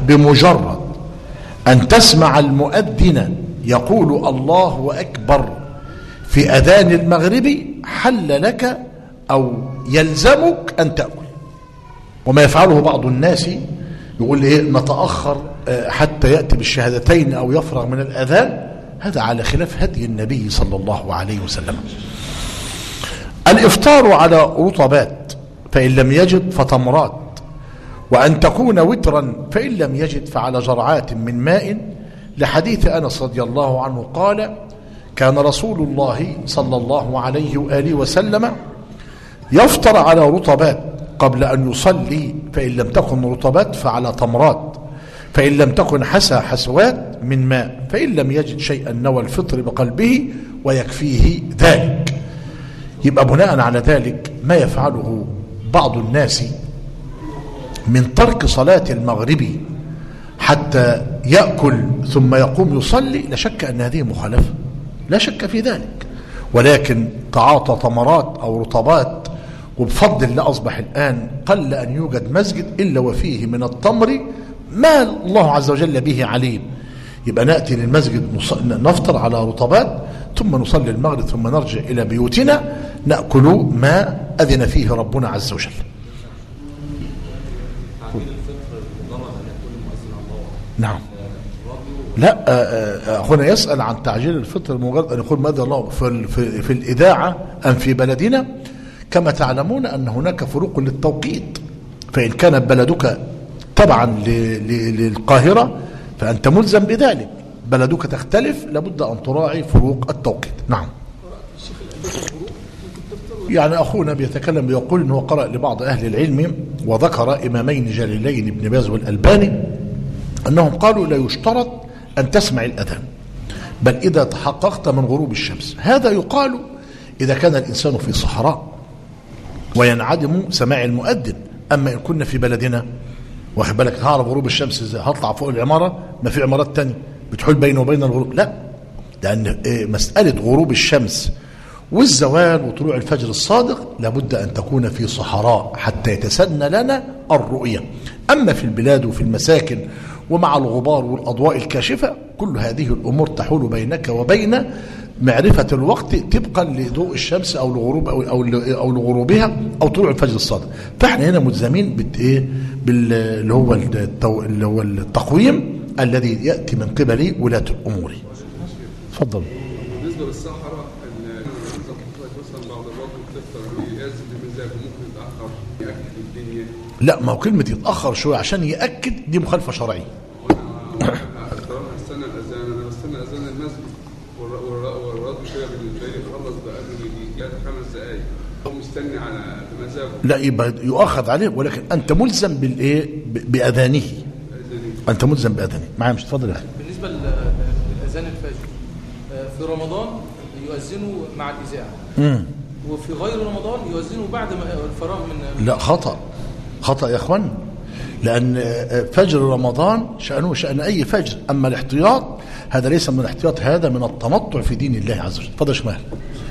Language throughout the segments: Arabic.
بمجرد أن تسمع المؤذن يقول الله أكبر في أذان المغرب حل لك أو يلزمك أن تأكل. وما يفعله بعض الناس يقول نتأخر حتى يأتي بالشهادتين أو يفرغ من الأذان، هذا على خلاف هدي النبي صلى الله عليه وسلم. الإفطار على رطبات فإن لم يجد فتمرات، وأن تكون وترا فإن لم يجد فعلى جرعات من ماء، لحديث أنس رضي الله عنه قال كان رسول الله صلى الله عليه وآله وسلم يفطر على رطبات قبل أن يصلي، فإن لم تكن رطبات فعلى تمرات، فإن لم تكن حسوات من ماء، فإن لم يجد شيئا نوى الفطر بقلبه ويكفيه ذلك. يبقى بناء على ذلك ما يفعله بعض الناس من ترك صلاة المغرب حتى يأكل ثم يقوم يصلي، لا شك أن هذه مخالفة، لا شك في ذلك، ولكن تعاطى تمرات أو رطبات، وبفضل الله أصبح الآن قل أن يوجد مسجد إلا وفيه من التمر ما الله عز وجل به عليم. يبقى نأتي للمسجد نفطر على رطبات ثم نصلي المغرب ثم نرجع إلى بيوتنا نأكل ما أذن فيه ربنا عز وجل. نعم. لا، أخونا يسأل عن تعجيل الفطر مجرد أن يقول ماذا الله في الإذاعة أم في بلدنا. كما تعلمون أن هناك فروق للتوقيت، فإن كان بلدك تبعا للقاهرة فأنت ملزم بذلك، بلدك تختلف لابد أن تراعي فروق التوقيت. نعم. يعني أخونا بيتكلم بيقول أنه قرأ لبعض أهل العلم وذكر إمامين جليلين ابن باز والألباني أنهم قالوا لا يشترط أن تسمع الأذان، بل إذا تحققت من غروب الشمس. هذا يقال إذا كان الإنسان في صحراء وينعدم سماع المؤذن. أما إن كنا في بلدنا واخد بالك هعرف غروب الشمس ازاي؟ هطلع فوق العمارة، ما في عمارات تانية بتحول بينه وبين الغروب؟ لا، لأن مسألة غروب الشمس والزوال وطلوع الفجر الصادق لابد أن تكون في صحراء حتى يتسنى لنا الرؤية. أما في البلاد وفي المساكن ومع الغبار والأضواء الكاشفة كل هذه الأمور تحول بينك وبين معرفة الوقت طبقا لضوء الشمس أو لغروب أو لغروبها أو طلوع الفجر الصادق. فاحنا هنا ملزمين اللي هو التقويم الذي يأتي من قبل ولاة الأمور. تفضل. بالنسبة للصحراء مثلا بعض الوقت بتفطر يأذن بمزاجه ممكن يتأخر يأكد الدنيا. لا، ما هو كلمة يتأخر شوية عشان يأكد دي مخالفة شرعية. استنى الأذان، أنا بستنى أذان المسجد والراديو كده بالنسبة لي خلص بقى 5 دقايق هو مستني على مزاجه. لا، يبقى يؤخذ عليه، ولكن أنت ملزم بأذانه. أنت ملزم بأذانه. معايا مش؟ تفضل يا أخي. بالنسبة لأذان الفجر في رمضان يؤذنوا مع الإذاعة، وفي غير رمضان يؤذنوا بعد ما الفراغ من. لا، خطأ يا أخوان، لأن فجر رمضان شأنه شأن أي فجر، أما الاحتياط هذا ليس من الاحتياط، هذا من التنطع في دين الله عز وجل. تفضل شمال.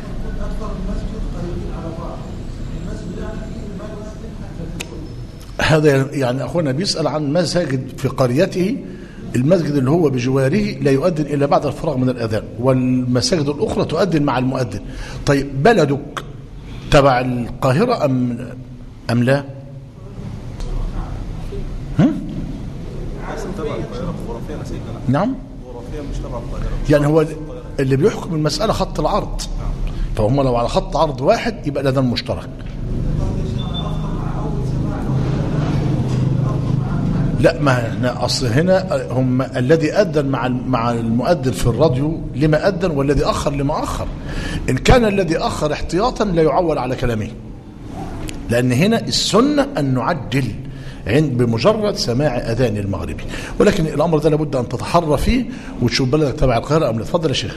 هذا يعني أخونا بيسأل عن مساجد في قريته، المسجد اللي هو بجواره لا يؤذن إلا بعد الفراغ من الأذان، والمساجد الأخرى تؤذن مع المؤذن. طيب بلدك تبع القاهرة أم لا؟ نعم. يعني هو اللي بيحكم المسألة خط العرض، فهم لو على خط عرض واحد يبقى الأذان مشترك. لا، ما احنا اصل هنا هم الذي اذن مع المؤذن في الراديو لما اذن، والذي اخر لما اخر. ان كان الذي اخر احتياطا لا يعول على كلامه، لان هنا السنه ان نعجل بمجرد سماع اذان المغربي، ولكن الامر ده لابد ان تتحرى فيه وتشوف بلدك تبع القاهره ام لا. اتفضل يا شيخ.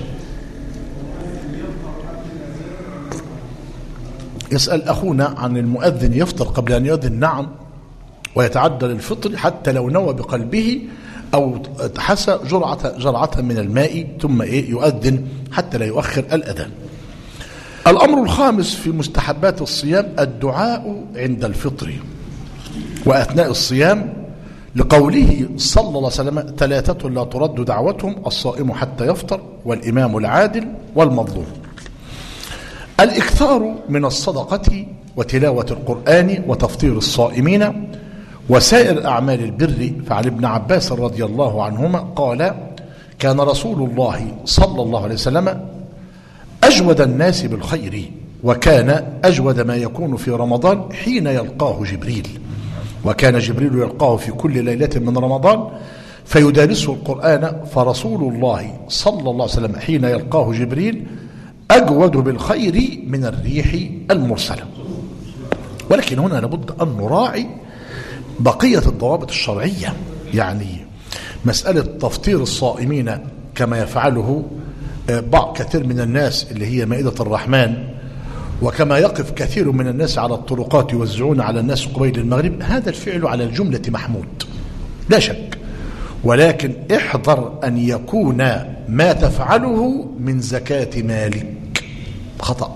يسال اخونا عن المؤذن يفطر قبل ان يؤذن. نعم، ويتعدل الفطر حتى لو نوى بقلبه أو حسى جرعة من الماء ثم يؤذن حتى لا يؤخر الأذان. الأمر الخامس في مستحبات الصيام الدعاء عند الفطر وأثناء الصيام لقوله صلى الله عليه وسلم: 3 لا ترد دعوتهم: الصائم حتى يفطر، والإمام العادل، والمظلوم. الإكثار من الصدقة وتلاوة القرآن وتفطير الصائمين وسائر أعمال البر. فعن ابن عباس رضي الله عنهما قال: كان رسول الله صلى الله عليه وسلم أجود الناس بالخير، وكان أجود ما يكون في رمضان حين يلقاه جبريل، وكان جبريل يلقاه في كل ليلة من رمضان فيدارسه القرآن، فرسول الله صلى الله عليه وسلم حين يلقاه جبريل أجود بالخير من الريح المرسلة. ولكن هنا لابد أن نراعي بقية الضوابط الشرعية. يعني مسألة تفطير الصائمين كما يفعله كثير من الناس اللي هي مائدة الرحمن، وكما يقف كثير من الناس على الطرقات يوزعون على الناس قبيل المغرب، هذا الفعل على الجملة محمود لا شك، ولكن احذر أن يكون ما تفعله من زكاة مالك خطأ.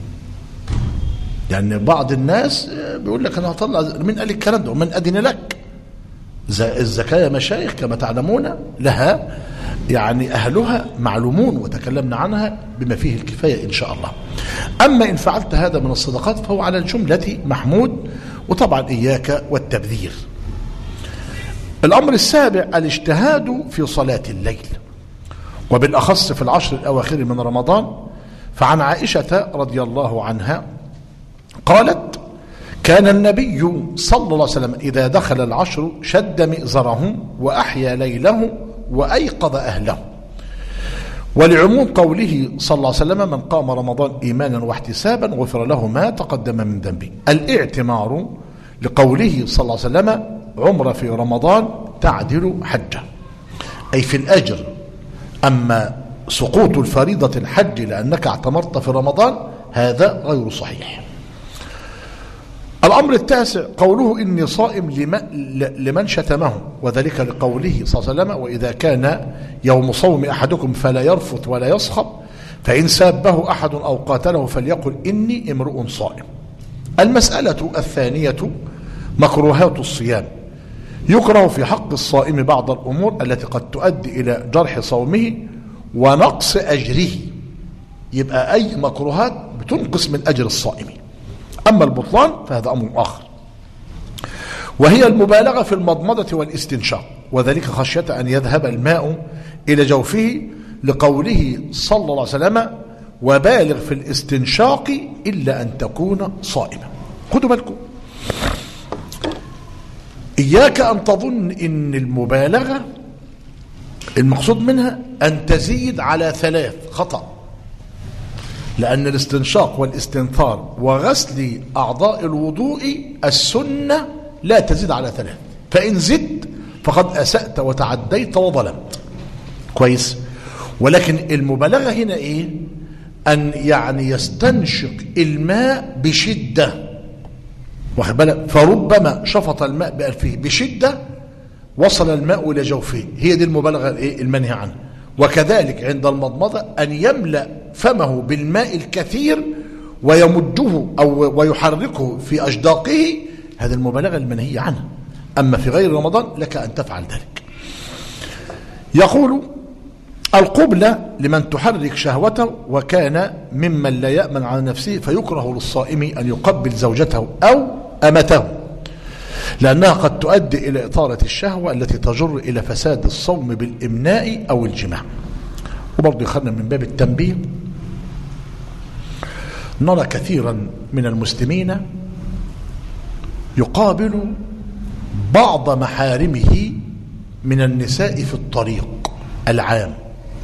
يعني بعض الناس بيقول لك أنا هطلع، من قال الكلام ده ومن أذن لك؟ الزكاة يا مشايخ كما تعلمون لها يعني أهلها معلومون، وتكلمنا عنها بما فيه الكفاية إن شاء الله. أما إن فعلت هذا من الصدقات فهو على الجملة محمود، وطبعا إياك والتبذير. الأمر السابع: الاجتهاد في صلاة الليل، وبالأخص في العشر الأواخر من رمضان. فعن عائشة رضي الله عنها قالت: كان النبي صلى الله عليه وسلم إذا دخل العشر شد مئزره وأحيا ليله وأيقظ أهله. ولعموم قوله صلى الله عليه وسلم: من قام رمضان إيمانا واحتسابا غفر له ما تقدم من ذنبه. الاعتمار لقوله صلى الله عليه وسلم: عمرة في رمضان تعدل حجة، أي في الأجر. أما سقوط الفريضة الحج لأنك اعتمرت في رمضان هذا غير صحيح. الأمر التاسع: قوله إني صائم لمن شتمه، وذلك لقوله صلى الله عليه وسلم: وإذا كان يوم صوم أحدكم فلا يرفث ولا يصخب، فإن سابه أحد أو قاتله فليقل إني امرؤ صائم. المسألة الثانية: مكروهات الصيام. يكره في حق الصائم بعض الأمور التي قد تؤدي إلى جرح صومه ونقص أجره. يبقى أي مكروهات بتنقص من أجر الصائم. أما البطلان فهذا أمر آخر، وهي المبالغة في المضمضة والاستنشاق، وذلك خشية أن يذهب الماء إلى جوفه، لقوله صلى الله عليه وسلم: وبالغ في الاستنشاق إلا أن تكون صائما. خدوا بالكم، إياك أن تظن إن المبالغة المقصود منها أن تزيد على 3، خطأ. لأن الاستنشاق والاستنثار وغسل أعضاء الوضوء السنة لا تزيد على 3، فإن زدت فقد أسأت وتعديت وظلمت. كويس. ولكن المبالغة هنا إيه؟ أن يعني يستنشق الماء بشدة، واخد بالك؟ فربما شفط الماء بأنفه بشدة وصل الماء إلى جوفه، هي دي المبالغة المنهي عنها. وكذلك عند المضمضة أن يملأ فمه بالماء الكثير ويمده أو ويحركه في أجداقه، هذه المبالغة المنهي عنها. أما في غير رمضان لك أن تفعل ذلك. يقول: القبلة لمن تحرك شهوته، وكان ممن لا يأمن على نفسه، فيكره للصائم أن يقبل زوجته أو أمته، لأنها قد تؤدي إلى إثارة الشهوة التي تجر إلى فساد الصوم بالإمناء أو الجماع. وبرضه يخلنا من باب التنبيه، نرى كثيرا من المسلمين يقابل بعض محارمه من النساء في الطريق العام،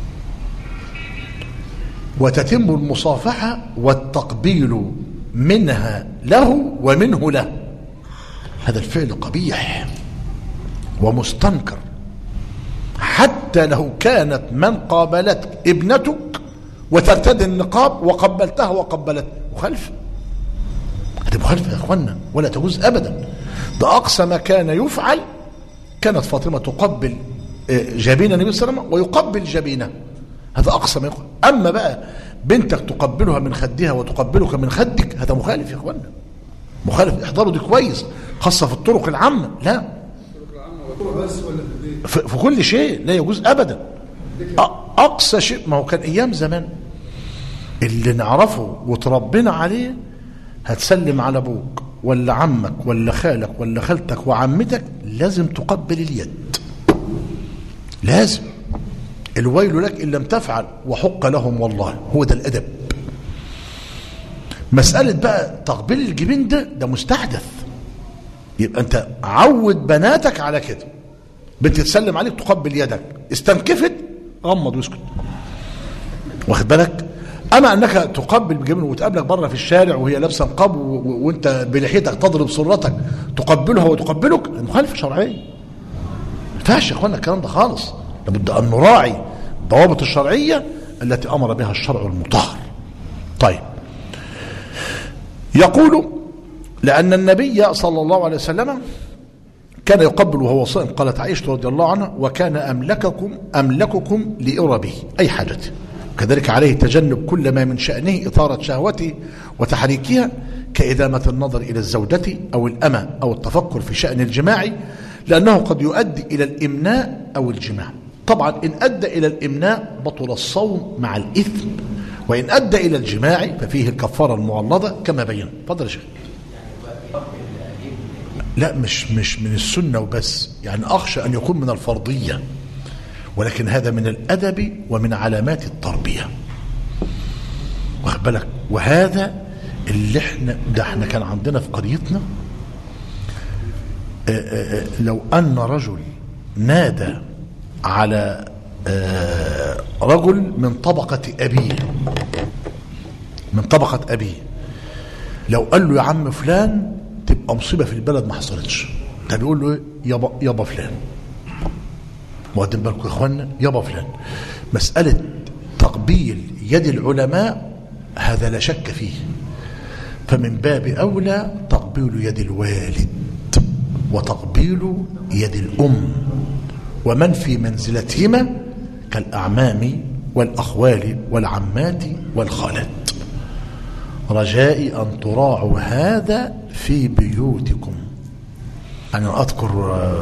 وتتم المصافحة والتقبيل منها له ومنه له. هذا الفعل قبيح ومستنكر، حتى لو كانت من قابلتك ابنتك وترتدي النقاب وقبلتها وقبلت، مخالفة. هذه مخالفة يا اخوانا، ولا تجوز ابدا. ده اقصى ما كان يفعل، كانت فاطمة تقبل جبين النبي صلى الله عليه وسلم ويقبل جبينه، هذا اقصى ما يقول. اما بقى بنتك تقبلها من خدها وتقبلك من خدك، هذا مخالف يا اخوانا، مخالف. احضروا دي كويس، خاصة في الطرق العامة. لا، الطرق العامة بس ولا في البيت؟ في كل شيء لا يجوز أبدا. أقصى شيء، ما هو كان أيام زمان اللي نعرفه وتربينا عليه، هتسلم على أبوك ولا عمك ولا خالك ولا خالتك وعمتك لازم تقبل اليد، لازم. الويل لك إن لم تفعل وحق لهم والله. هو ده الأدب. مسألة بقى تقبيل الجبين ده مستحدث. يبقى أنت عود بناتك على كده، بنت تسلم عليك تقبل يدك، استنكفت غمض واسكت، واخد بالك. أما أنك تقبل بجبين وتقابلك بره في الشارع وهي لابسه نقاب وأنت بلحيتك تضرب سرتك تقبلها وتقبلك، المخالفة شرعية. ما ينفعش يا اخوانا الكلام ده خالص. لابد أن نراعي الضوابط الشرعية التي أمر بها الشرع المطهر. طيب، يقول لأن النبي صلى الله عليه وسلم كان يقبل وهو صائم. قالت عائشة رضي الله عنها: وكان أملككم لإربه، أي حاجته. كذلك عليه تجنب كل ما من شأنه إثارة شهوته وتحريكها، كإدامة النظر إلى الزوجة أو الأمة أو التفكر في شأن الجماع، لأنه قد يؤدي إلى الإمناء أو الجماع. طبعا إن أدى إلى الإمناء بطل الصوم مع الإثم، وإن أدى إلى الجماع ففيه الكفارة المغلظة كما بين. فضل يا شيخ. لا، مش من السنة وبس، يعني أخشى أن يكون من الفرضية، ولكن هذا من الأدب ومن علامات التربية، واخد بالك. وهذا اللي احنا كان عندنا في قريتنا، لو أن رجل نادى على رجل من طبقة أبيه، لو قال له يا عم فلان تبقى مصيبة في البلد ما حصلتش. ده بيقول له يابا فلان. واخدين بالكم يا اخوانا؟ يابا فلان. مسألة تقبيل يد العلماء هذا لا شك فيه، فمن باب أولى تقبيل يد الوالد وتقبيل يد الأم ومن في منزلتهما كالأعمام والأخوال والعمات والخالات. رجائي أن تراعوا هذا في بيوتكم. أنا أذكر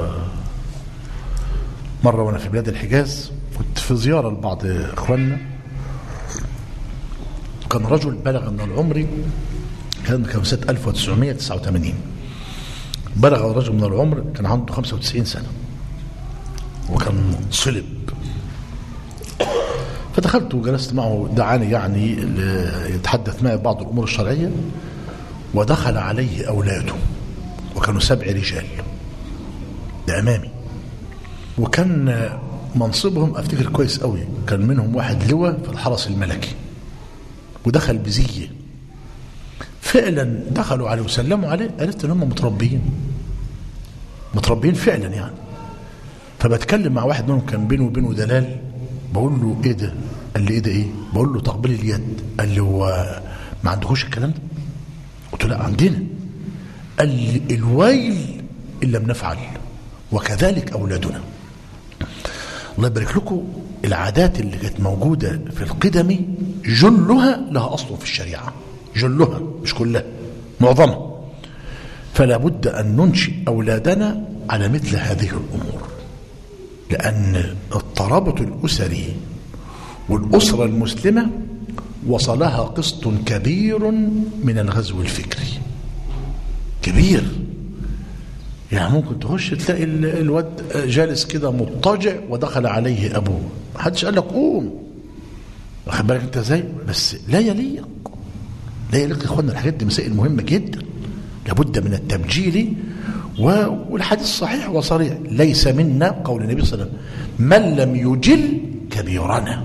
مرة وأنا في بلاد الحجاز كنت في زيارة لبعض إخواننا، كان رجل بلغ من العمر، كان سنة 1989، بلغ الرجل من العمر كان عنده 95 سنة وكان صلب. فدخلت وجلست معه، دعاني يعني يتحدث معي بعض الأمور الشرعية، ودخل عليه أولاده وكانوا 7 رجال ده أمامي، وكان منصبهم أفتكر كويس قوي، كان منهم واحد لواء في الحرس الملكي، ودخل بزيه. فعلا دخلوا عليه وسلموا عليه، قالت ان هم متربيين فعلا يعني. فبتكلم مع واحد منهم كان بينه وبينه دلال، بقول له ايه ده؟ قال لي ايه ده؟ ايه؟ بقول له تقبيل اليد. قال لي هو ما عندكوش الكلام ده؟ قلت له لا عندنا. قال لي الويل ان لم نفعل، وكذلك اولادنا. الله يبارك لكم. العادات اللي كانت موجوده في القدم جلها لها اصل في الشريعه، جلها مش كلها، معظمها. فلا بد ان ننشئ اولادنا على مثل هذه الامور، لان الترابط الاسري والاسره المسلمه وصلها قسط كبير من الغزو الفكري، كبير. يعني ممكن تخش تلاقي الواد جالس كده مضطجع ودخل عليه ابوه، محدش قال لك قوم، واخد بالك انت ازاي؟ بس لا يليق يا اخوانا. الحاجات دي مسائل مهمه جدا، لابد من التبجيل. والحديث صحيح وصريح: ليس منا، قول النبي صلى الله عليه وسلم، من لم يجل كبيرنا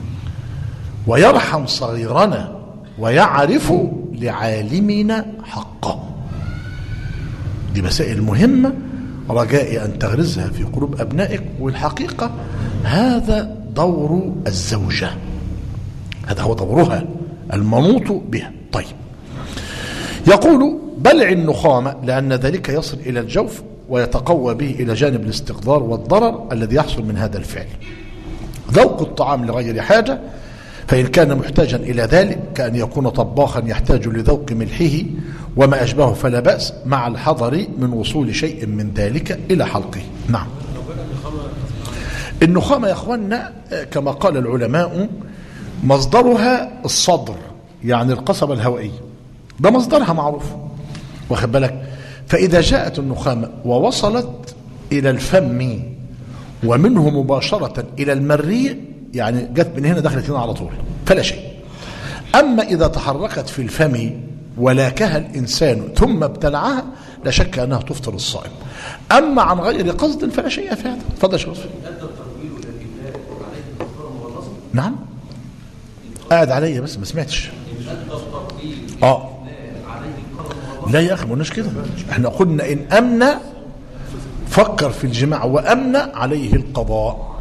ويرحم صغيرنا ويعرف لعالمنا حقه. دي مسائل مهمة، رجائي أن تغرزها في قلوب أبنائك. والحقيقة هذا دور الزوجة، هذا هو دورها المنوط بها. طيب، يقول: بلع النخامة لأن ذلك يصل إلى الجوف ويتقوى به إلى جانب الاستقذار والضرر الذي يحصل من هذا الفعل. ذوق الطعام لغير حاجة، فإن كان محتاجا إلى ذلك كأن يكون طباخا يحتاج لذوق ملحه وما أشبهه فلا بأس، مع الحذر من وصول شيء من ذلك إلى حلقه. نعم. النخامة يا أخوانا كما قال العلماء مصدرها الصدر، يعني القصبة الهوائية، ده مصدرها معروف، واخد بالك. فإذا جاءت النخامة ووصلت إلى الفم ومنه مباشرة إلى المريء، يعني جت من هنا دخلت هنا على طول فلا شيء. أما إذا تحركت في الفم ولاكها الإنسان ثم ابتلعها لا شك أنها تفطر الصائم. أما عن غير قصد فلا شيء في هذا. تفضل يا شيخ. نعم قاعد عليا بس ما سمعتش. لا يا أخي ما قلناش كده، احنا قلنا إن أمن فكر في الجماع وأمن عليه القضاء.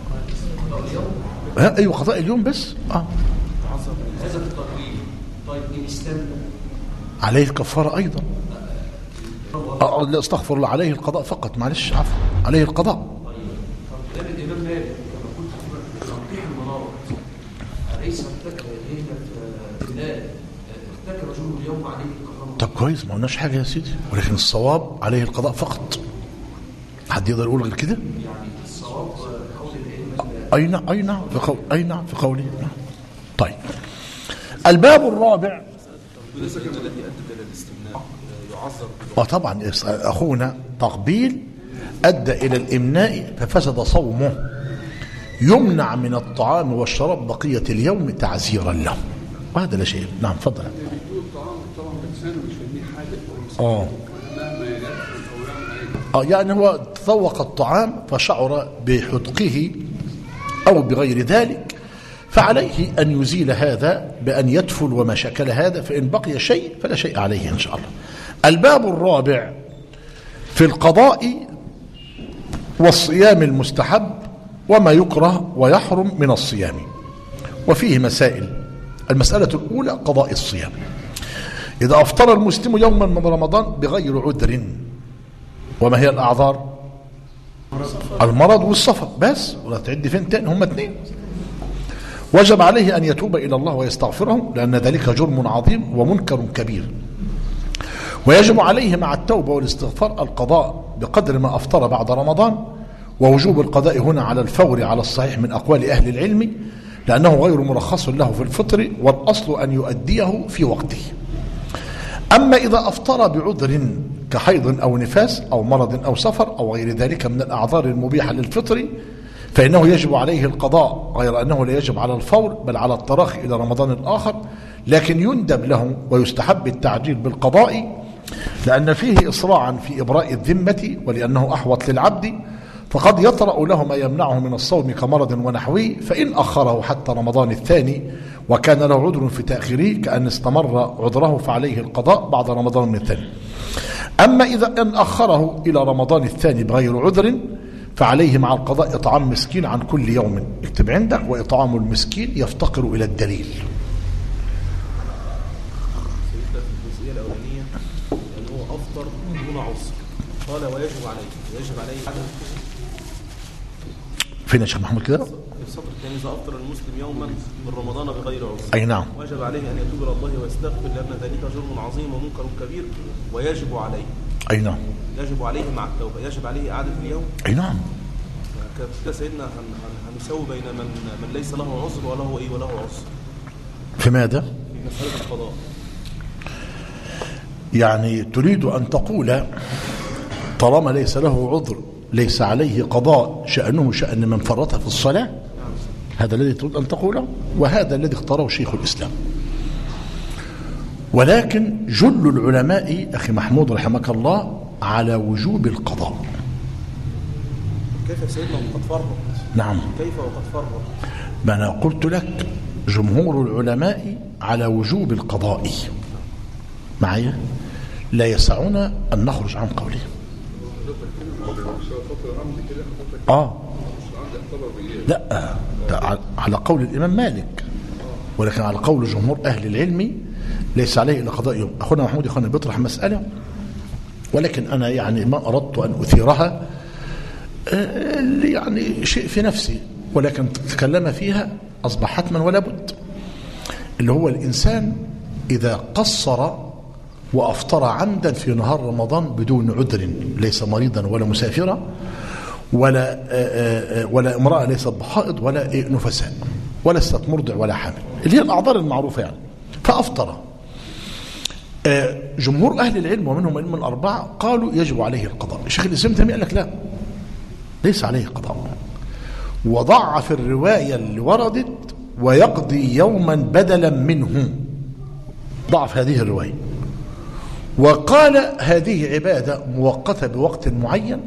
أيوة قضاء اليوم بس. عليه الكفارة أيضا. لا استغفر الله، عليه القضاء فقط، معلش عفوا، عليه القضاء. الإمام مالك كما قلت في تنقيح المناظر أليس ارتكب رجل اليوم عليه القضاء؟ طب كويس، ما قلناش حاجة يا سيدي، ولكن الصواب عليه القضاء فقط. حد يقدر يقول غير كده؟ يعني الصواب قول الأئمة. أي نعم في قوله. طيب الباب الرابع. الذي أدى إلى الاستمناء يعذر. طبعا أخونا تقبيل أدى إلى الإمناء ففسد صومه، يمنع من الطعام والشراب بقية اليوم تعزيرا له، وهذا لا شيء. نعم تفضل. يعني هو تذوق الطعام فشعر بحدقه أو بغير ذلك، فعليه أن يزيل هذا بأن يدفل وما شكل هذا، فإن بقي شيء فلا شيء عليه إن شاء الله. الباب الرابع في القضاء والصيام المستحب وما يكره ويحرم من الصيام، وفيه مسائل. المسألة الأولى قضاء الصيام. إذا أفطر المسلم يوما من رمضان بغير عذر، وما هي الأعذار؟ المرض والسفر بس، ولا تعد فين تاني، هم اثنين. وجب عليه أن يتوب إلى الله ويستغفره، لأن ذلك جرم عظيم ومنكر كبير. ويجب عليه مع التوبة والاستغفار القضاء بقدر ما أفطر بعد رمضان، ووجوب القضاء هنا على الفور على الصحيح من أقوال أهل العلم، لأنه غير مرخص له في الفطر، والأصل أن يؤديه في وقته. أما إذا أفطر بعذر كحيض أو نفاس أو مرض أو سفر أو غير ذلك من الأعذار المبيحة للفطر، فإنه يجب عليه القضاء، غير أنه لا يجب على الفور بل على التراخي إلى رمضان الآخر، لكن يندب له ويستحب التعجيل بالقضاء، لأن فيه إسراعا في إبراء الذمة، ولأنه أحوط للعبد، فقد يطرأ له ما يمنعه من الصوم كمرض ونحوه، فإن أخره حتى رمضان الثاني وكان له عذر في تأخيره كأن استمر عذره فعليه القضاء بعد رمضان الثاني. أما إذا أن أخره إلى رمضان الثاني بغير عذر فعليه مع القضاء إطعام مسكين عن كل يوم، اكتب عندك، وإطعام المسكين يفتقر إلى الدليل. الجزئية الأولانية أنه أفطر دون عذر، قال ويجب عليه عدم. فين يا شيخ محمود كده؟ السطر الثاني إذا أفطر المسلم يوما من رمضان بغير عذر، أي نعم، وجب عليه أن يتوب إلى الله ويستغفر، لأن ذلك جرم عظيم ومنكر كبير، ويجب عليه. أي نعم، يجب عليه مع التوبة، يجب عليه إعادة اليوم. أي نعم. كده سيدنا هنسوي بين من ليس له عذر وله عذر. في ماذا؟ في مسألة القضاء. يعني تريد أن تقول طالما ليس له عذر ليس عليه قضاء، شأنه شأن من فرط في الصلاة؟ هذا الذي تريد أن تقوله، وهذا الذي اختاره شيخ الإسلام. ولكن جل العلماء أخي محمود رحمك الله على وجوب القضاء. كيف سيدنا وقد فرط؟ نعم، كيف وقد فرط؟ ما أنا قلت لك جمهور العلماء على وجوب القضاء معي، لا يسعنا أن نخرج عن قوله. لا، على قول الإمام مالك، ولكن على قول جمهور أهل العلم ليس عليه إلا قضاء يوم. أخونا محمود يخونا بيطرح مسألة، ولكن أنا يعني ما أردت أن أثيرها، يعني شيء في نفسي، ولكن تتكلم فيها أصبح حتما ولا بد، اللي هو الإنسان إذا قصر وأفطر عمدا في نهار رمضان بدون عذر، ليس مريضا ولا مسافرا، ولا امرأة ليست بحائض ولا نفساء ولا ليست مرضع ولا حامل، اللي هي الأعذار المعروفة يعني. فأفطر. جمهور أهل العلم ومنهم علم الأربعة قالوا يجب عليه القضاء. الشيخ الإسلام تيمية قال لك لا، ليس عليه قضاء، وضعف الرواية اللي وردت ويقضي يوما بدلا منه، ضعف هذه الرواية، وقال هذه عبادة مؤقتة بوقت معين،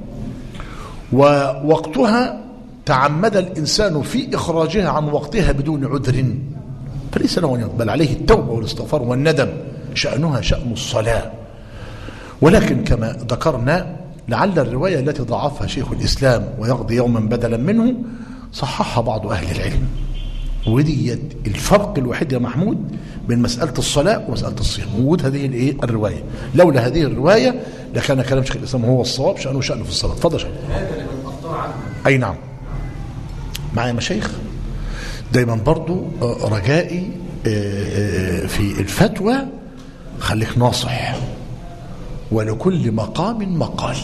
ووقتها تعمد الإنسان في إخراجها عن وقتها بدون عذر، فليس له أن يقبل عليه التوبة والاستغفار والندم، شأنها شأن الصلاة. ولكن كما ذكرنا لعل الرواية التي ضعفها شيخ الإسلام ويقضي يوما بدلا منه صححها بعض أهل العلم، ودي الفرق الوحيد يا محمود بين مسألة الصلاة ومسألة الصيام، وجود هذه الرواية. لولا هذه الرواية لكان كلام شيخ الإسلام هو الصواب، شأنه شأنه في الصلاة. تفضل شيخ. أي نعم. معي مشايخ دايما برضو رجائي في الفتوى خليك ناصح، ولكل مقام مقال،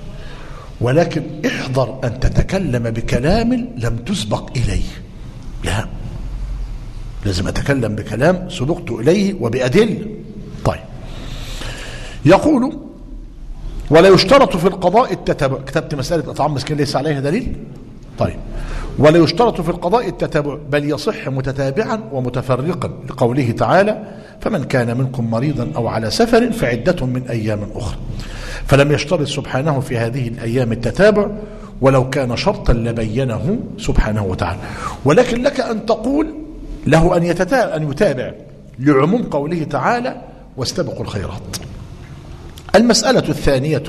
ولكن احذر أن تتكلم بكلام لم تسبق إليه. لا، لازم أتكلم بكلام سبقت إليه وبأدلة. طيب، يقول ولا يشترط في القضاء التتابع. كتبت مسألة إطعام مسكين ليس عليها دليل. طيب، ولا يشترط في القضاء التتابع، بل يصح متتابعا ومتفرقا، لقوله تعالى فمن كان منكم مريضا أو على سفر فعدة من أيام أخرى. فلم يشترط سبحانه في هذه الأيام التتابع، ولو كان شرطا لبينه سبحانه وتعالى. ولكن لك أن تقول له أن يتابع لعموم قوله تعالى واستبقوا الخيرات. المسألة الثانية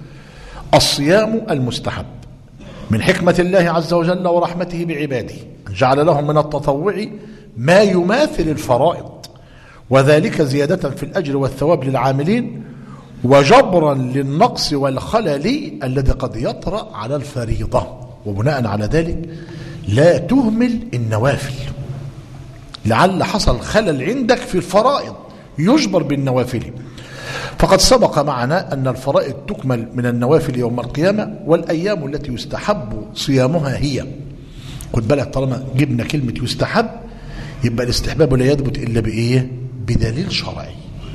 الصيام المستحب. من حكمة الله عز وجل ورحمته بعباده أن جعل لهم من التطوع ما يماثل الفرائض، وذلك زيادة في الأجر والثواب للعاملين، وجبرا للنقص والخلل الذي قد يطرأ على الفريضة. وبناء على ذلك لا تهمل النوافل، لعل حصل خلل عندك في الفرائض يجبر بالنوافل. فقد سبق معنا أن الفرائض تكمل من النوافل يوم القيامة، والأيام التي يستحب صيامها هي، خد بالك طالما جبنا كلمة يستحب يبقى الاستحباب لا يثبت إلا بإيه؟ بدليل شرعي.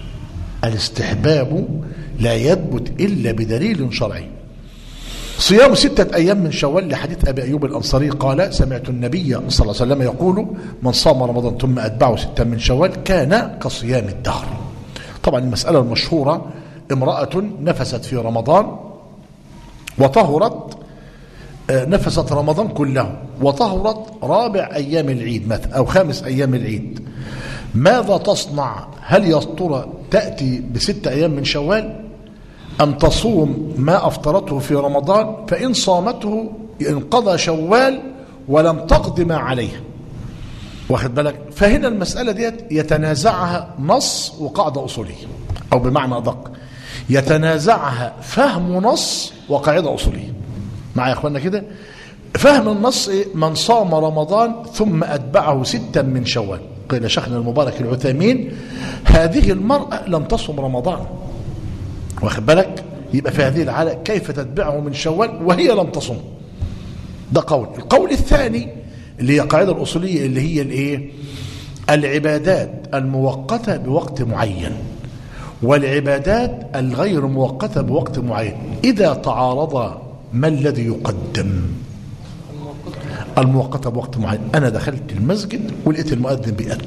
الاستحباب لا يثبت إلا بدليل شرعي. صيام 6 أيام من شوال، لحديث أبي أيوب الأنصاري قال سمعت النبي صلى الله عليه وسلم يقول من صام رمضان ثم أتبعه 6 من شوال كان كصيام الدهر. طبعا المسألة المشهورة امرأة نفست في رمضان وطهرت، نفست رمضان كله وطهرت رابع أيام العيد مثلا أو 5 أيام العيد، ماذا تصنع؟ هل يا ترى تأتي ب6 أيام من شوال أم تصوم ما أفطرته في رمضان؟ فإن صامته انقضى شوال ولم تقض ما عليها، واخد بالك؟ فهنا المسألة ديت يتنازعها نص وقاعدة أصولية، أو بمعنى أدق يتنازعها فهم نص وقاعدة أصولية. معايا يا أخوانا كده؟ فهم النص إيه؟ من صام رمضان ثم أتبعه 6 من شوال، قيل شيخنا المبارك العثيمين هذه المرأة لم تصم رمضان، واخد بالك؟ يبقى في هذه الحالة كيف تتبعه من شوال وهي لم تصم؟ ده قول. القول الثاني اللي هي قاعدة الأصولية اللي هي الايه؟ العبادات المؤقتة بوقت معين والعبادات الغير مؤقتة بوقت معين، إذا تعارض ما الذي يقدم؟ المؤقتة بوقت معين. أنا دخلت المسجد ولقيت المؤذن بيأذن،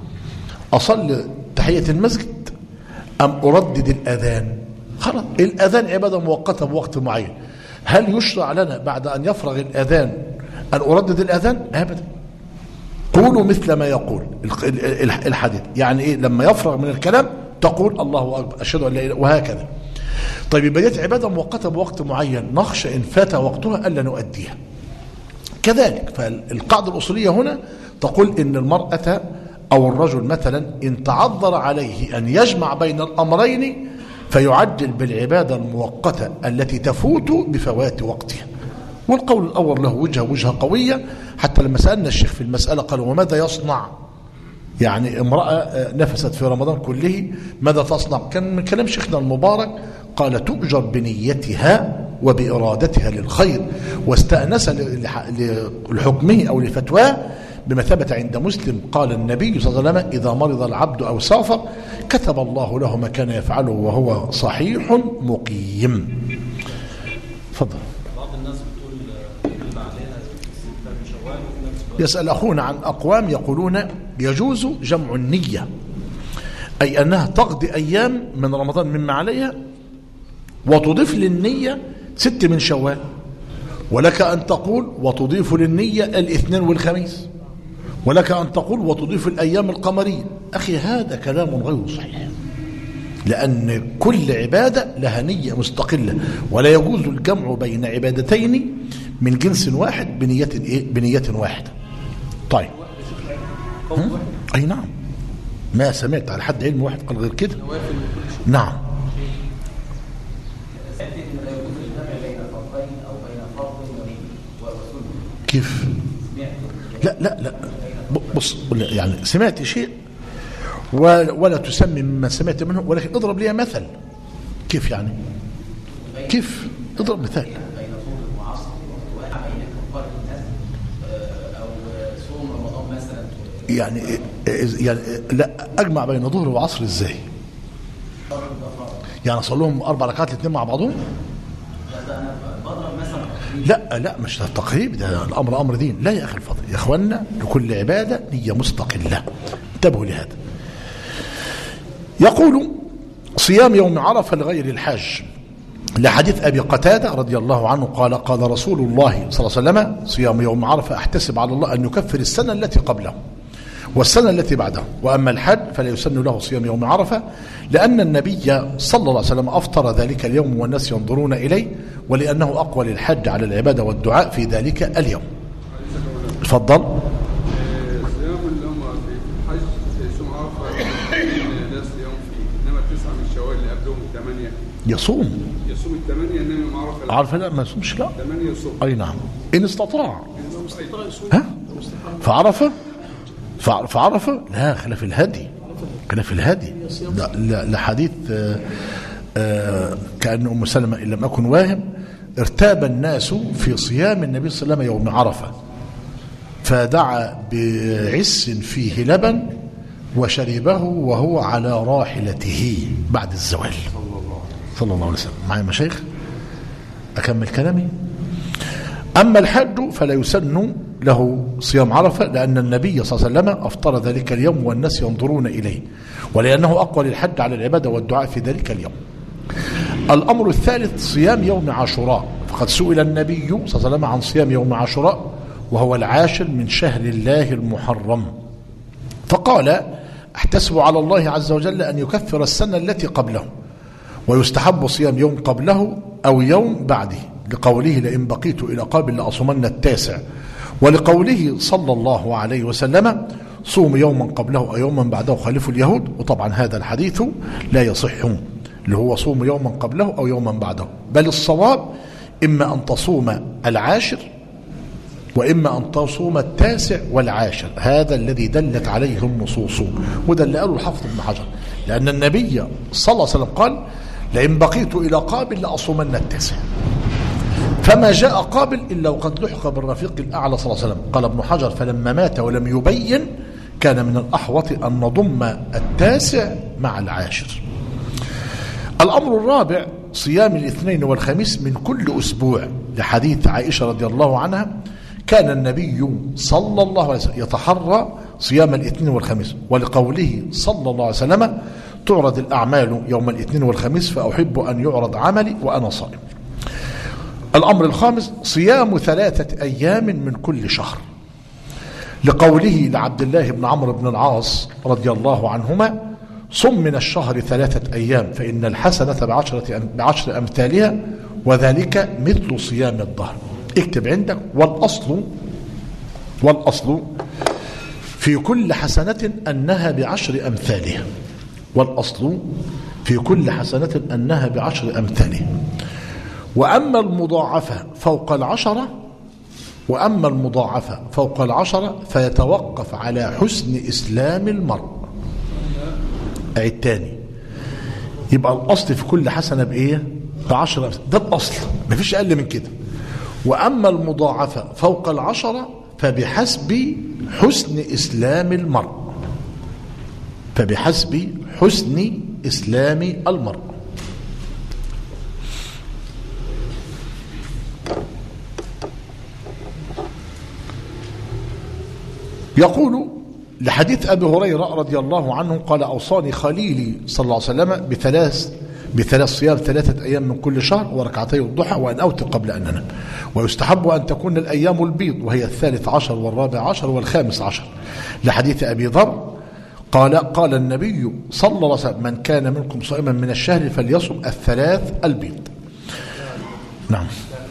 أصلي تحية المسجد أم أردد الأذان؟ خلاص، الأذان عبادة مؤقتة بوقت معين، هل يشرع لنا بعد أن يفرغ الأذان أن أردد الأذان؟ أبدا. قولوا مثل ما يقول الحديث، يعني إيه؟ لما يفرغ من الكلام تقول الله أكبر أشهد أن لا إله، وهكذا. طيب يبقى دي عبادة مؤقتة بوقت معين، نخشى إن فات وقتها ألا نؤديها. كذلك فالقاعدة الأصولية هنا تقول إن المرأة أو الرجل مثلا إن تعذر عليه أن يجمع بين الأمرين فيعجل بالعبادة المؤقتة التي تفوت بفوات وقتها. والقول الأول له وجهة قوية، حتى لما سألنا الشيخ في المسألة قالوا وماذا يصنع؟ يعني امرأة نفست في رمضان كله ماذا تصنع؟ كان من كلام شيخنا المبارك قال تؤجر بنيتها وبإرادتها للخير، واستأنس لحكمه أو لفتواه بما ثبت عند مسلم قال النبي صلى الله عليه وسلم: إذا مرض العبد أو سافر كتب الله له ما كان يفعله وهو صحيح مقيم. تفضل. بعض الناس بتقول يبقى عليها 6 من شوال. يسأل أخونا عن أقوام يقولون يجوز جمع النية، أي أنها تقضي أيام من رمضان مما عليها وتضيف للنية 6 من شوال، ولك أن تقول وتضيف للنية الاثنين والخميس، ولك أن تقول وتضيف الأيام القمرية. أخي هذا كلام غير صحيح، لأن كل عبادة لها نية مستقلة، ولا يجوز الجمع بين عبادتين من جنس واحد بنية واحدة. طيب أي نعم، ما سمعت على حد علم واحد قال غير كده. نعم. كيف؟ لا لا لا، بص، يعني سمعت شيء ولا تسمي مما سمعت منه، ولكن اضرب لي مثل. كيف يعني؟ كيف؟ اضرب مثال. يعني لا، اجمع بين ظهر وعصر ازاي؟ يعني اصلهم 4 ركعات الاثنين مع بعضهم؟ لا مش تقريب، ده الامر امر دين. لا يا اخي الفضل يا اخوانا، لكل عباده نيه مستقله، انتبهوا لهذا. يقول: صيام يوم عرفه لغير الحاج، لحديث ابي قتاده رضي الله عنه قال: قال رسول الله صلى الله عليه وسلم: صيام يوم عرفه احتسب على الله ان يكفر السنه التي قبله والسنه التي بعده، واما الحج فلا يسن له صيام يوم عرفه، لان النبي صلى الله عليه وسلم افطر ذلك اليوم والناس ينظرون اليه، ولانه اقوى للحج على العباده والدعاء في ذلك اليوم. تفضل. الصيام اللي هم في الحج يصوم عرفه الناس يوم فيه، انما 9 من شوال اللي قبلهم 8 يصوم ال8، انما يوم عرفه لا ما يصومش. لا 8 يصوم. اي نعم، ان استطاع. ها فعرفه لا، خلاف الهدي، خلاف الهدي. لا حديث كأن أم سلمة إن لم أكن واهم ارتاب الناس في صيام النبي صلى الله عليه وسلم يوم عرفة، فدعا بعس فيه لبن وشربه وهو على راحلته بعد الزوال صلى الله عليه وسلم. معي مشايخ؟ أكمل كلامي. أما الحج فلا يسن له صيام عرفة، لأن النبي صلى الله عليه وسلم أفطر ذلك اليوم والناس ينظرون إليه، ولأنه أقوى للحج على العبادة والدعاء في ذلك اليوم. الأمر الثالث صيام يوم عاشوراء، فقد سئل النبي صلى الله عليه وسلم عن صيام يوم عاشوراء وهو 10 من شهر الله المحرم، فقال: احتسب على الله عز وجل أن يكفر السنة التي قبله، ويستحب صيام يوم قبله أو يوم بعده، لقوله: لئن بقيت إلى قابل لأصومن 9، ولقوله صلى الله عليه وسلم: صوم يوما قبله أو يوما بعده خالفوا اليهود. وطبعا هذا الحديث لا يصح، اللي هو صوم يوما قبله أو يوما بعده، بل الصواب إما أن تصوم 10 وإما أن تصوم 9 و10. هذا الذي دلت عليه النصوص، وده اللي قاله الحافظ ابن حجر، لأن النبي صلى الله عليه وسلم قال: لئن بقيت إلى قابل لأصومن 9، فما جاء قابل إلا وقد لحق بالرفيق الأعلى صلى الله عليه وسلم. قال ابن حجر: فلما مات ولم يبين كان من الأحوط أن نضم 9 مع 10. الأمر الرابع صيام الاثنين والخميس من كل أسبوع، لحديث عائشة رضي الله عنها: كان النبي صلى الله عليه وسلم يتحرى صيام الاثنين والخميس، ولقوله صلى الله عليه وسلم: تعرض الأعمال يوم الاثنين والخميس فأحب أن يعرض عملي وأنا صائم. الأمر الخامس صيام 3 أيام من كل شهر، لقوله لعبد الله بن عمرو بن العاص رضي الله عنهما: صم من الشهر 3 أيام فإن الحسنة بعشر أمثالها وذلك مثل صيام الدهر. اكتب عندك: والأصل في كل حسنة أنها ب10 أمثالها، والأصل في كل حسنة أنها ب10 أمثالها. وأما المضاعفة فوق 10 فيتوقف على حسن إسلام المرء. التاني يبقى الأصل في كل حسنة بإيه؟ ب10 ده الأصل، مفيش أقل من كده. وأما المضاعفة فوق 10 فبحسب حسن إسلام المرء، فبحسب حسن إسلام المرء. يقول لحديث أبي هريرة رضي الله عنه قال أوصاني خليلي صلى الله عليه وسلم بثلاث صيام 3 أيام من كل شهر وركعتي الضحى وأن أوتر قبل أن أنام، ويستحب أن تكون الأيام البيض وهي 13 و14 و15. لحديث أبي ذر قال النبي صلى الله عليه وسلم من كان منكم صائما من الشهر فليصم 3 البيض. نعم.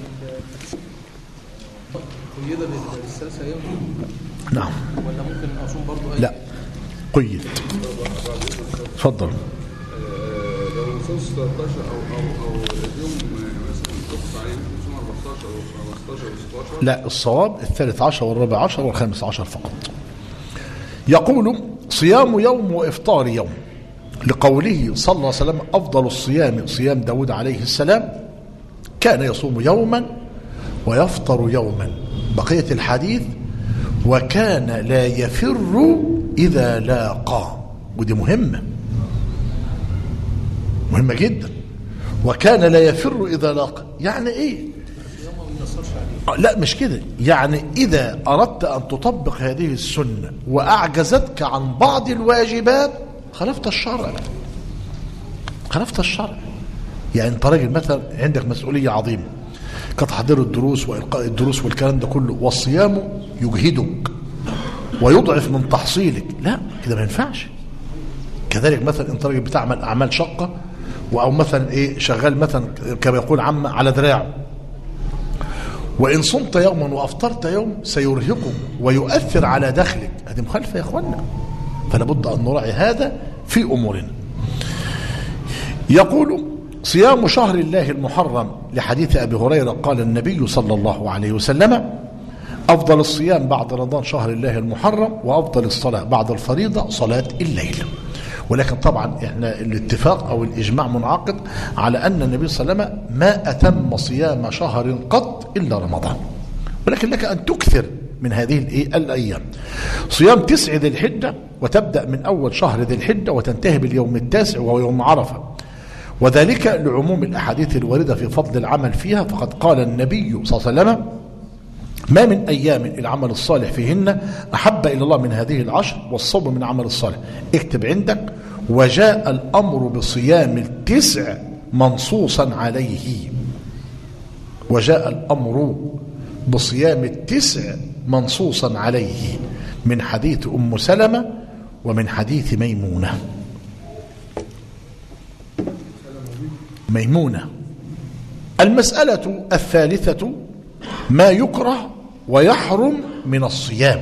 قيد بالثلاث أيام. نعم. ولا ممكن أصوم برضو؟ لا قيد. تفضل. لو وصلت 13 او اليوم مثلا تقطع عليه يصوم 14 او 15 او 16. لا، الصواب 13 و14 و15 فقط. يقول صيام يوم وإفطار يوم، لقوله صلى الله عليه وسلم أفضل الصيام صيام داود عليه السلام كان يصوم يوما ويفطر يوما. بقية الحديث وكان لا يفر إذا لاقى، ودي مهمة جدا. وكان لا يفر إذا لاقى يعني إيه؟ لا مش كده، يعني إذا أردت أن تطبق هذه السنة وأعجزتك عن بعض الواجبات خالفت الشرع. يعني أنت راجل مثلا عندك مسؤولية عظيمة كتحضير الدروس وإلقاء الدروس والكلام ده كله، والصيام يجهدك ويضعف من تحصيلك، لا كده ما ينفعش. كذلك مثلا أنت راجل بتعمل أعمال شقة أو مثلا إيه شغال مثلا كما يقول عامة على دراعه، وإن صمت يوما وأفطرت يوم سيرهقك ويؤثر على دخلك، هذه مخالفة يا أخوانا. فلا بد أن نراعي هذا في أمورنا. يقول صيام شهر الله المحرم لحديث أبي هريرة قال النبي صلى الله عليه وسلم أفضل الصيام بعد رمضان شهر الله المحرم، وأفضل الصلاة بعد الفريضة صلاة الليل. ولكن طبعا احنا الاتفاق او الاجماع منعقد على ان النبي صلى الله عليه وسلم ما اتم صيام شهر قط الا رمضان، ولكن لك ان تكثر من هذه الايام. صيام 9 ذي الحجه، وتبدا من اول شهر ذي الحجه وتنتهي باليوم التاسع وهو يوم عرفه، وذلك لعموم الاحاديث الوارده في فضل العمل فيها. فقد قال النبي صلى الله عليه وسلم ما من أيام العمل الصالح فيهن أحب إلى الله من هذه العشر، والصوم من عمل الصالح. اكتب عندك وجاء الأمر بصيام 9 منصوصا عليه. وجاء الأمر بصيام 9 منصوصا عليه من حديث أم سلمة ومن حديث ميمونة. المسألة الثالثة ما يكره ويحرم من الصيام.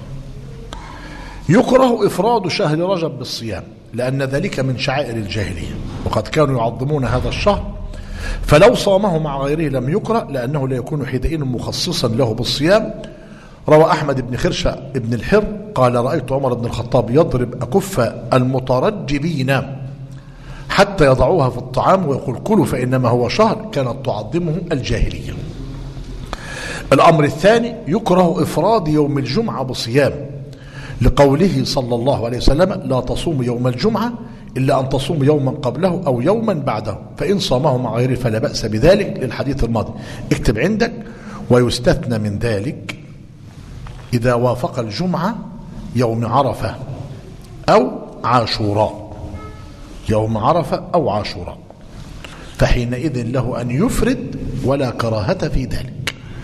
يكره إفراد شهر رجب بالصيام لأن ذلك من شعائر الجاهلية، وقد كانوا يعظمون هذا الشهر، فلو صامه مع غيره لم يكره لأنه لا يكون حينئذ مخصصا له بالصيام. روى أحمد بن خرشة بن الحر قال رأيت عمر بن الخطاب يضرب أكف المترجبين حتى يضعوها في الطعام ويقول كلوا فإنما هو شهر كانت تعظمه الجاهلية. الأمر الثاني يكره إفراد يوم الجمعة بصيام لقوله صلى الله عليه وسلم لا تصوم يوم الجمعة إلا أن تصوم يوما قبله أو يوما بعده، فإن صامه مع غيره فلا بأس بذلك، للحديث الماضي. اكتب عندك ويستثنى من ذلك إذا وافق الجمعة يوم عرفة أو عاشوراء، يوم عرفة أو عاشوراء، فحينئذ له أن يفرد ولا كراهة في ذلك.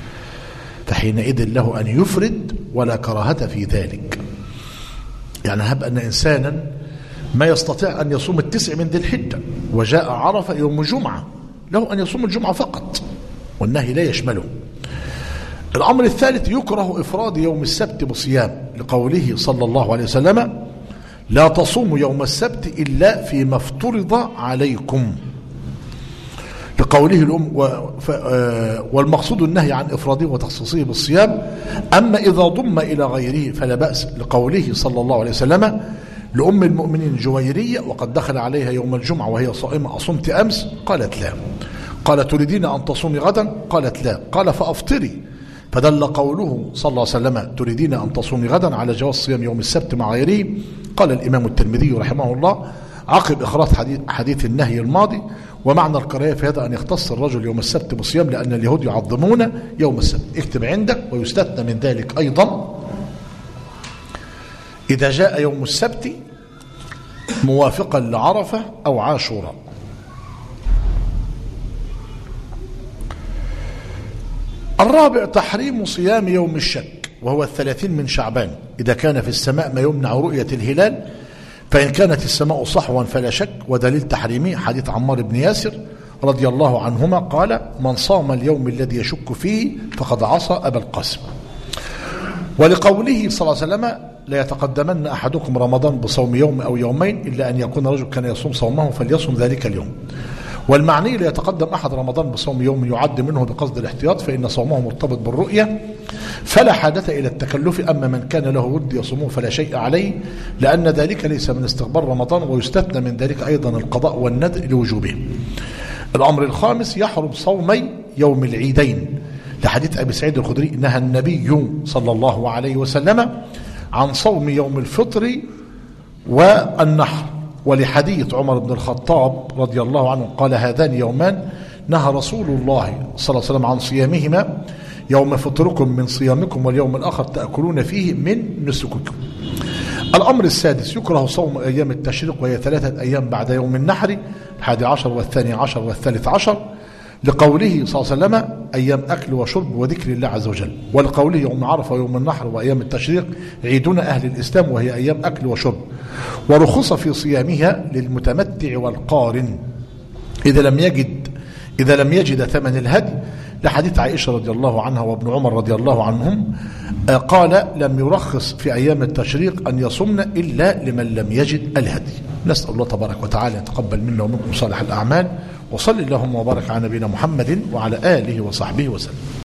يعني هب أن إنسانا ما يستطيع أن يصوم 9 من ذي الحجة وجاء عرفة يوم جمعة، له أن يصوم الجمعة فقط والنهي لا يشمله. الأمر الثالث يكره إفراد يوم السبت بصيام لقوله صلى الله عليه وسلم لا تصوموا يوم السبت إلا فيما افترض عليكم، لقوله والمقصود النهي عن إفراده وتخصيصه بالصيام. أما إذا ضم إلى غيره فلا بأس، لقوله صلى الله عليه وسلم لأم المؤمنين جويرية وقد دخل عليها يوم الجمعة وهي صائمة أصمت أمس؟ قالت لا. قال تريدين أن تصومي غدا؟ قالت لا. قال فأفطري. فدل قوله صلى الله عليه وسلم تريدين أن تصومي غدا على جواز صيام يوم السبت مع غيره. قال الإمام الترمذي رحمه الله عقب إخراج حديث النهي الماضي: ومعنى الكراهية في هذا أن يختص الرجل يوم السبت بصيام، لأن اليهود يعظمون يوم السبت. اكتب عندك: ويستثنى من ذلك أيضا إذا جاء يوم السبت موافقا لعرفة أو عاشوراء. الرابع تحريم صيام يوم الشك وهو 30 من شعبان إذا كان في السماء ما يمنع رؤية الهلال، فإن كانت السماء صحوا فلا شك. ودليل تحريمه حديث عمار بن ياسر رضي الله عنهما قال: من صام اليوم الذي يشك فيه فقد عصى أبا القاسم. ولقوله صلى الله عليه وسلم: لا يتقدمن أحدكم رمضان بصوم يوم أو يومين إلا أن يكون رجل كان يصوم صومه فليصوم ذلك اليوم. والمعني لا يتقدم أحد رمضان بصوم يوم يعد منه بقصد الاحتياط، فإن صومه مرتبط بالرؤية فلا حاجة إلى التكلف. أما من كان له ود يصومه فلا شيء عليه، لأن ذلك ليس من استقبال رمضان، ويستثنى من ذلك أيضا القضاء والندر لوجوبه. الأمر الخامس يحرم صومي يوم العيدين، لحديث أبي سعيد الخدري: نهى النبي صلى الله عليه وسلم عن صوم يوم الفطر والنحر. ولحديث عمر بن الخطاب رضي الله عنه قال: هذان يومان نهى رسول الله صلى الله عليه وسلم عن صيامهما: يوم فطركم من صيامكم واليوم الآخر تأكلون فيه من نسككم. الأمر السادس يكره صوم أيام التشريق وهي 3 أيام بعد يوم النحر، 11 والثاني عشر والثالث عشر، لقوله صلى الله عليه وسلم: أيام أكل وشرب وذكر الله عز وجل. ولقوله يوم عرفة ويوم النحر وأيام التشريق عيدنا أهل الإسلام وهي أيام أكل وشرب. ورخص في صيامها للمتمتع والقارن إذا لم يجد ثمن الهدي، لحديث عائشة رضي الله عنها وابن عمر رضي الله عنهم قال: لم يرخص في أيام التشريق أن يصمن إلا لمن لم يجد الهدي. نسأل الله تبارك وتعالى يتقبل منا ومنكم صالح الأعمال، وصل اللهم وبارك على نبينا محمد وعلى آله وصحبه وسلم.